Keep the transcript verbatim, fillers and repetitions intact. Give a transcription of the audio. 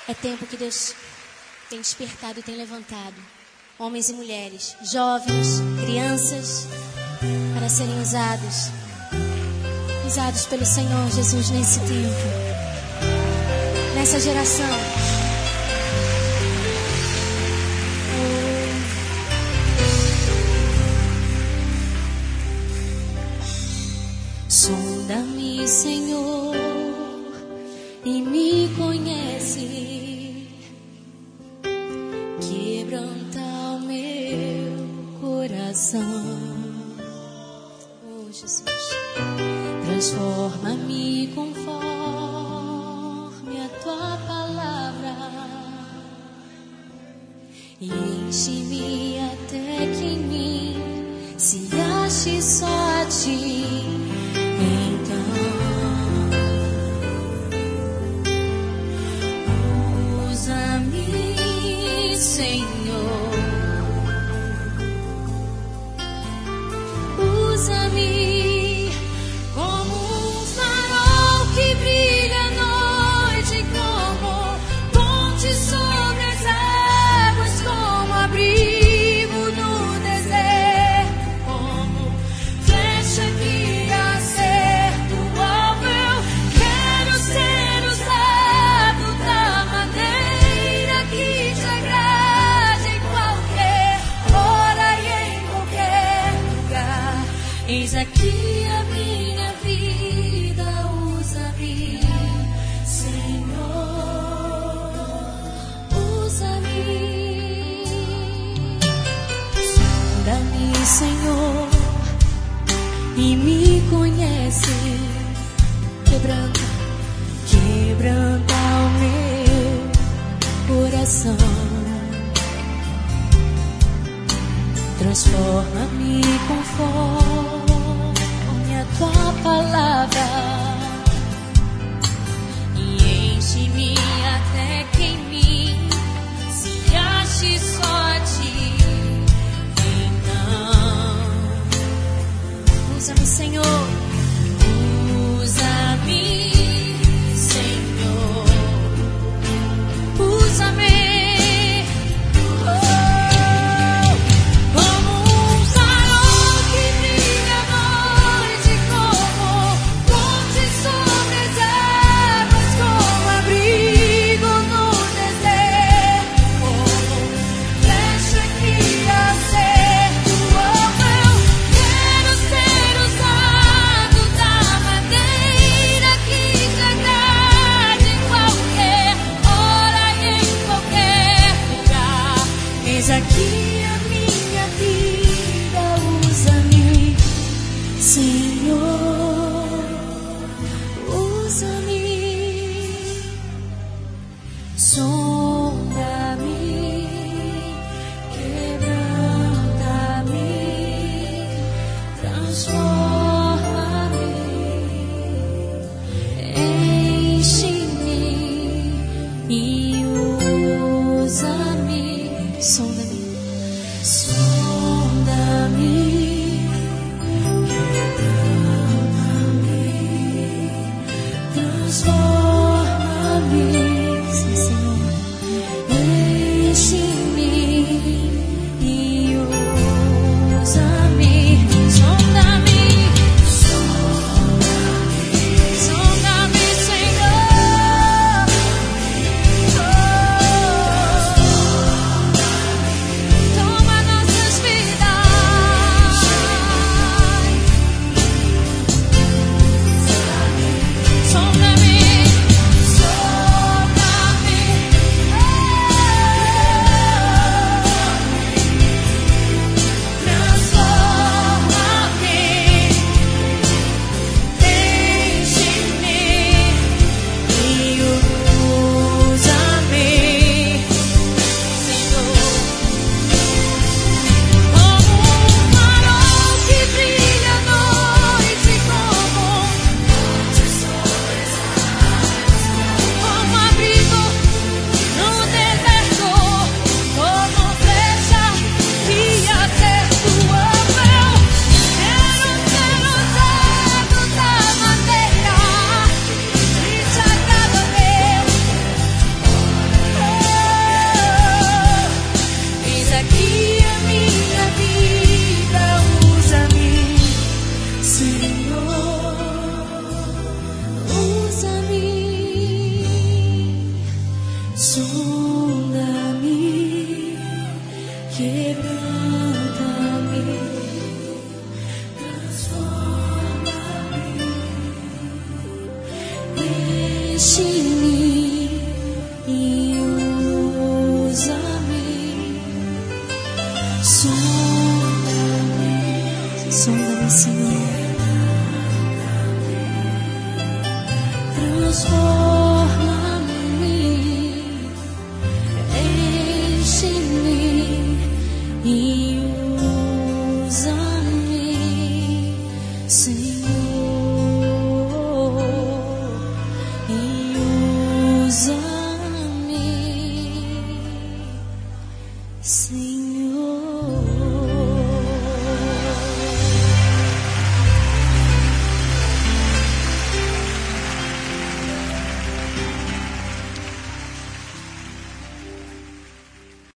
É tempo que Deus tem despertado e tem levantado homens e mulheres, jovens, crianças, para serem usados, usados pelo Senhor Jesus nesse tempo, nessa geração. Sonda-me, Senhor, e me conhece, quebranta o meu coração. Oh, Jesus, transforma-me conforme a tua palavra e enche-me até que em mim se ache só a ti. Senhor, usa-me como um farol que brilha à noite, como ponte sobre as águas, como abrigo no deserto, como flecha que acerta o alvo. Eu quero ser usado da maneira que te agrada. Eis aqui a minha vida, usa-me, Senhor, usa-me. Sonda-me, Senhor, e me conhece, quebranta, quebranta o meu coração. Transforma-me conforme a tua palavra e enche-me até que em mim se ache só a ti. Então, usa-me, Senhor, usa-me, Senhor, usa-me. Aqui a minha vida, usa-me, Senhor, usa-me. Sonda-me, quebranta-me, transforma-me, enche-me e usa-me. Sonda-me, sonda-me, quebranta-me, transforma-me, sim, Senhor. Sonda-me, quebranta-me, transforma-me, enche-me e usa-me. Sonda-me, sonda-me, Senhor, transforma-me, enche-me e usa-me, Senhor, e usa-me, Senhor.